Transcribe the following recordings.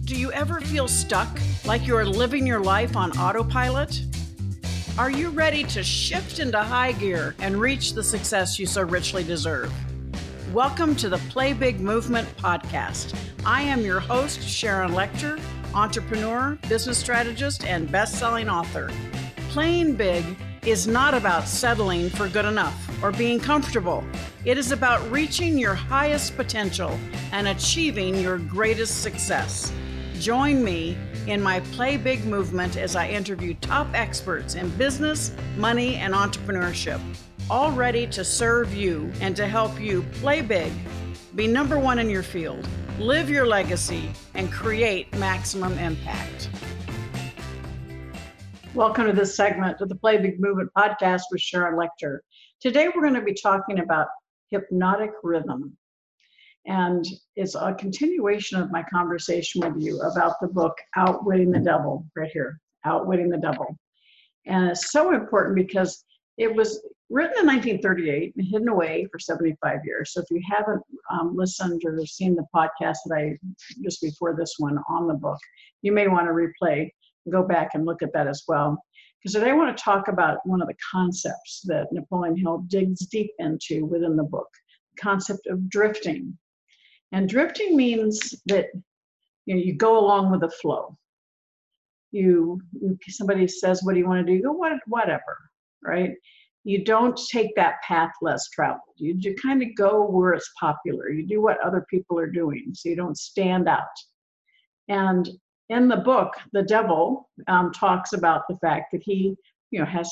Do you ever feel stuck, like you're living your life on autopilot? Are you ready to shift into high gear and reach the success you so richly deserve? Welcome to the Play Big Movement podcast. I am your host, Sharon Lechter, entrepreneur, business strategist, and best-selling author. Playing big is not about settling for good enough or being comfortable. It is about reaching your highest potential and achieving your greatest success. Join me in my Play Big movement as I interview top experts in business, money, and entrepreneurship, all ready to serve you and to help you play big, be number one in your field, live your legacy, and create maximum impact. Welcome to this segment of the Play Big Movement podcast with Sharon Lechter. Today we're going to be talking about hypnotic rhythm. And it's a continuation of my conversation with you about the book, Outwitting the Devil, right here, Outwitting the Devil. And it's so important because it was written in 1938 and hidden away for 75 years. So if you haven't listened or seen the podcast that I just before this one on the book, you may want to replay, go back and look at that as well. Because today I want to talk about one of the concepts that Napoleon Hill digs deep into within the book, the concept of drifting. And drifting means that you go along with the flow. Somebody says, "What do you want to do?" You go, whatever, right? You don't take that path less traveled. You kind of go where it's popular. You do what other people are doing, so you don't stand out. And in the book, the devil talks about the fact that he, has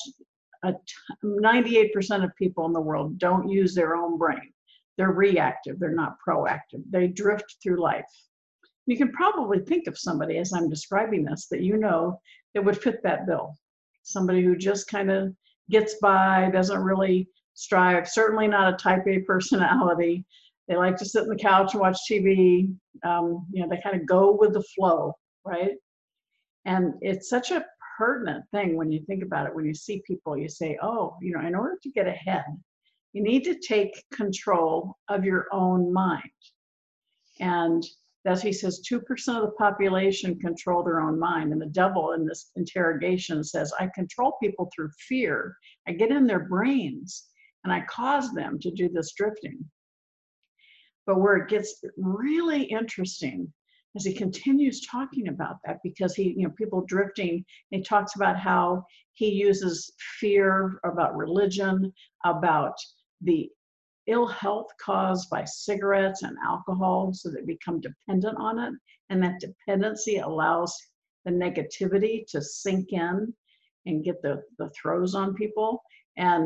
98% of people in the world don't use their own brain. They're reactive. They're not proactive. They drift through life. You can probably think of somebody, as I'm describing this, that that would fit that bill. Somebody who just kind of gets by, doesn't really strive, certainly not a type A personality. They like to sit on the couch and watch TV. They kind of go with the flow, right? And it's such a pertinent thing when you think about it. When you see people, you say, oh, in order to get ahead, you need to take control of your own mind. And as he says, 2% of the population control their own mind. And the devil in this interrogation says, I control people through fear. I get in their brains and I cause them to do this drifting. But where it gets really interesting as he continues talking about that, because people drifting, he talks about how he uses fear about religion, about the ill health caused by cigarettes and alcohol, so they become dependent on it. And that dependency allows the negativity to sink in and get the throws on people. And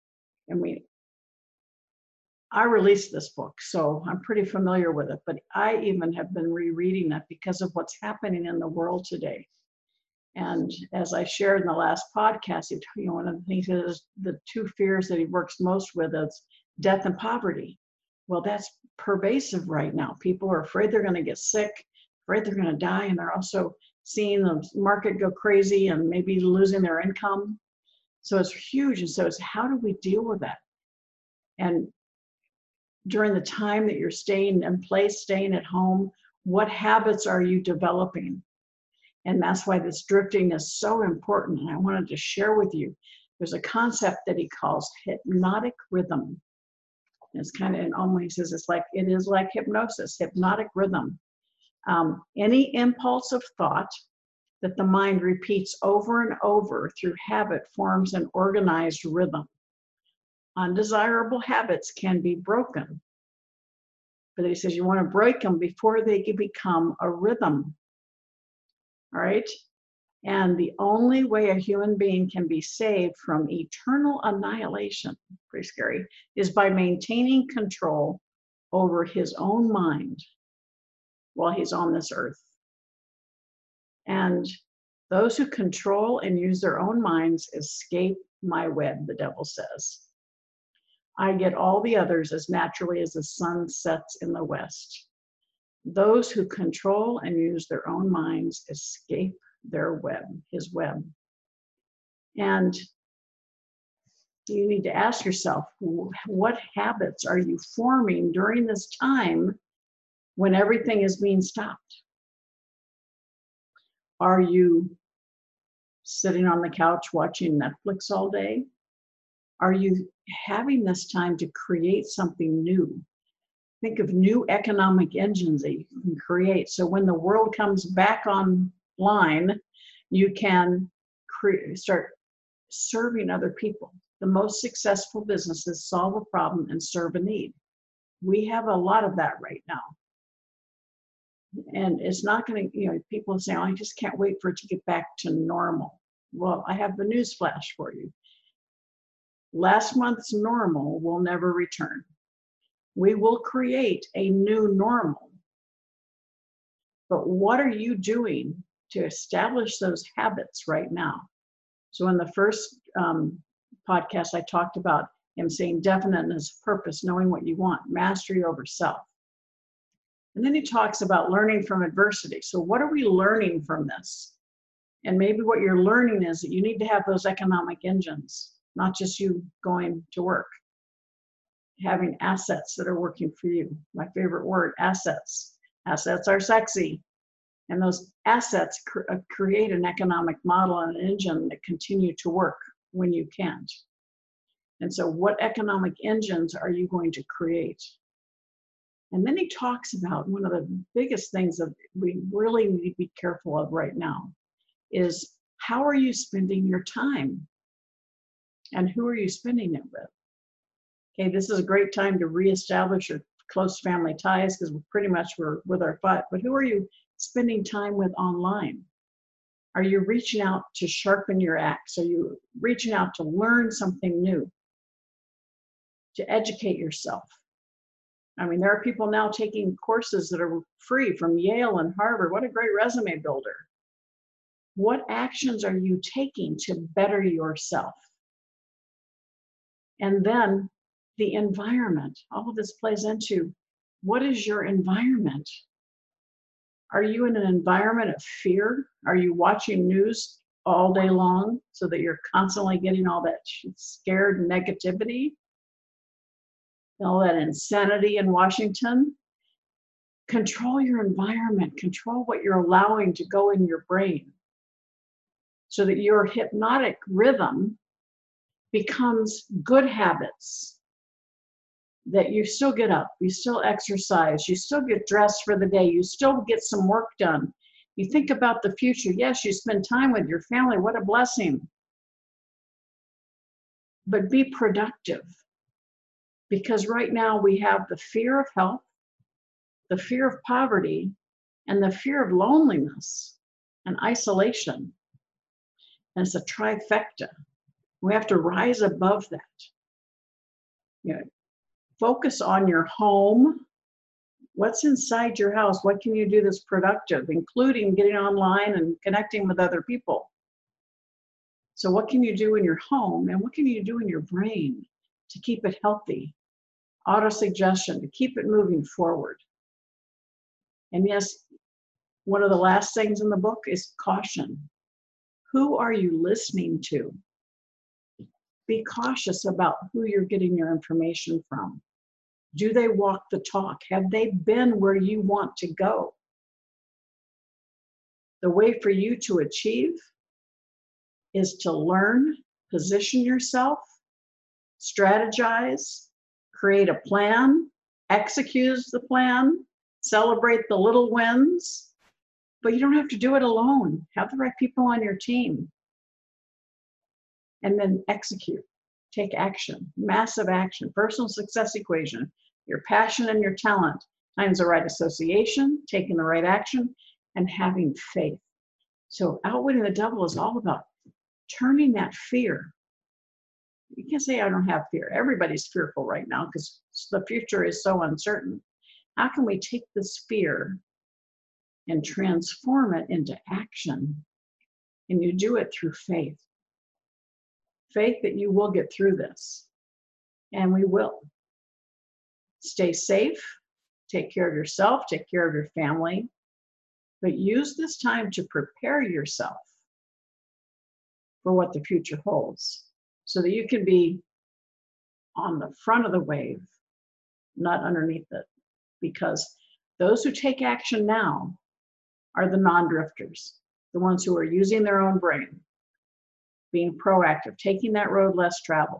I released this book, so I'm pretty familiar with it, but I even have been rereading it because of what's happening in the world today. And as I shared in the last podcast, one of the things is the two fears that he works most with is death and poverty. Well, that's pervasive right now. People are afraid they're going to get sick, afraid they're going to die, and they're also seeing the market go crazy and maybe losing their income. So it's huge. And so it's how do we deal with that? And during the time that you're staying in place, staying at home, what habits are you developing? And that's why this drifting is so important. And I wanted to share with you, there's a concept that he calls hypnotic rhythm. It's kind of, he says, it is like hypnosis, hypnotic rhythm. Any impulsive thought that the mind repeats over and over through habit forms an organized rhythm. Undesirable habits can be broken. But he says you want to break them before they can become a rhythm. All right? And the only way a human being can be saved from eternal annihilation, pretty scary, is by maintaining control over his own mind while he's on this earth. And those who control and use their own minds escape my web, the devil says. I get all the others as naturally as the sun sets in the west. Those who control and use their own minds escape their web, his web. And you need to ask yourself, what habits are you forming during this time when everything is being stopped? Are you sitting on the couch watching Netflix all day? Are you having this time to create something new? Think of new economic engines that you can create. So when the world comes back online, you can start serving other people. The most successful businesses solve a problem and serve a need. We have a lot of that right now. And it's not going to, people say, oh, I just can't wait for it to get back to normal. Well, I have the news flash for you. Last month's normal will never return. We will create a new normal. But what are you doing to establish those habits right now? So in the first podcast, I talked about him saying definiteness, purpose, knowing what you want, mastery over self. And then he talks about learning from adversity. So what are we learning from this? And maybe what you're learning is that you need to have those economic engines, not just you going to work. Having assets that are working for you. My favorite word, assets. Assets are sexy. And those assets create an economic model and an engine that continue to work when you can't. And so what economic engines are you going to create? And then he talks about one of the biggest things that we really need to be careful of right now is how are you spending your time? And who are you spending it with? Okay, this is a great time to reestablish your close family ties because we're with our butt. But who are you spending time with online? Are you reaching out to sharpen your axe? Are you reaching out to learn something new? To educate yourself? I mean, there are people now taking courses that are free from Yale and Harvard. What a great resume builder. What actions are you taking to better yourself? And then the environment. All of this plays into what is your environment? Are you in an environment of fear? Are you watching news all day long so that you're constantly getting all that scared negativity? All that insanity in Washington? Control your environment. Control what you're allowing to go in your brain so that your hypnotic rhythm becomes good habits. That you still get up, you still exercise, you still get dressed for the day, you still get some work done. You think about the future. Yes, you spend time with your family. What a blessing. But be productive. Because right now we have the fear of health, the fear of poverty, and the fear of loneliness and isolation. And it's a trifecta. We have to rise above that. Focus on your home. What's inside your house? What can you do that's productive, including getting online and connecting with other people? So what can you do in your home and what can you do in your brain to keep it healthy? Auto-suggestion, to keep it moving forward. And yes, one of the last things in the book is caution. Who are you listening to? Be cautious about who you're getting your information from. Do they walk the talk? Have they been where you want to go? The way for you to achieve is to learn, position yourself, strategize, create a plan, execute the plan, celebrate the little wins, but you don't have to do it alone. Have the right people on your team. And then execute, take action, massive action, personal success equation, your passion and your talent, times the right association, taking the right action, and having faith. So outwitting the devil is all about turning that fear. You can't say I don't have fear. Everybody's fearful right now because the future is so uncertain. How can we take this fear and transform it into action? And you do it through faith. Faith that you will get through this. And we will. Stay safe, take care of yourself, take care of your family, but use this time to prepare yourself for what the future holds so that you can be on the front of the wave, not underneath it. Because those who take action now are the non-drifters. the ones who are using their own brain, being proactive, taking that road less traveled.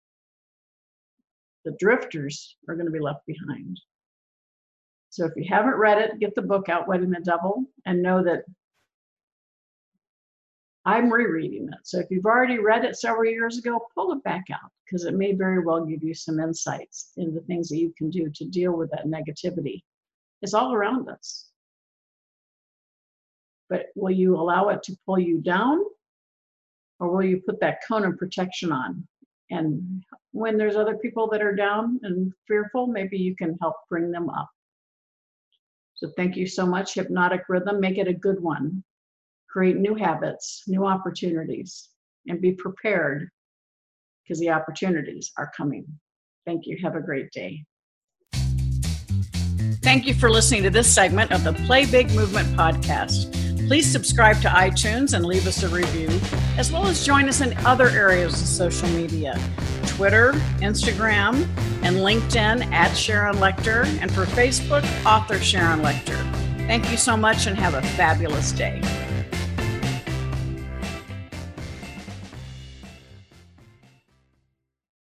The drifters are going to be left behind. So if you haven't read it, get the book, Outwitting the Devil, and know that I'm rereading it. So if you've already read it several years ago, pull it back out, because it may very well give you some insights into things that you can do to deal with that negativity. It's all around us. But will you allow it to pull you down, or will you put that cone of protection on? And when there's other people that are down and fearful, maybe you can help bring them up. So thank you so much, Hypnotic Rhythm. Make it a good one. Create new habits, new opportunities, and be prepared, because the opportunities are coming. Thank you. Have a great day. Thank you for listening to this segment of the Play Big Movement podcast. Please subscribe to iTunes and leave us a review, as well as join us in other areas of social media, Twitter, Instagram, and LinkedIn at Sharon Lechter, and for Facebook, author Sharon Lechter. Thank you so much and have a fabulous day.